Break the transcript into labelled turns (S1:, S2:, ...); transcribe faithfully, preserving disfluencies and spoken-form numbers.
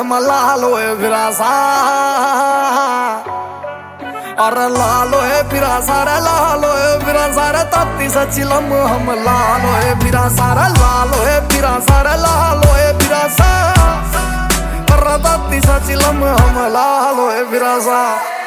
S1: लालो है फिरासा, अरे लालो है फिरासा रे, लालो है फिरासा रे, ताती सचिलम हम लालो है फिरासा रे, लालो है फिरासा रे, लालो है फिरासा, अरे ताती सचिलम हम लालो है फिरासा।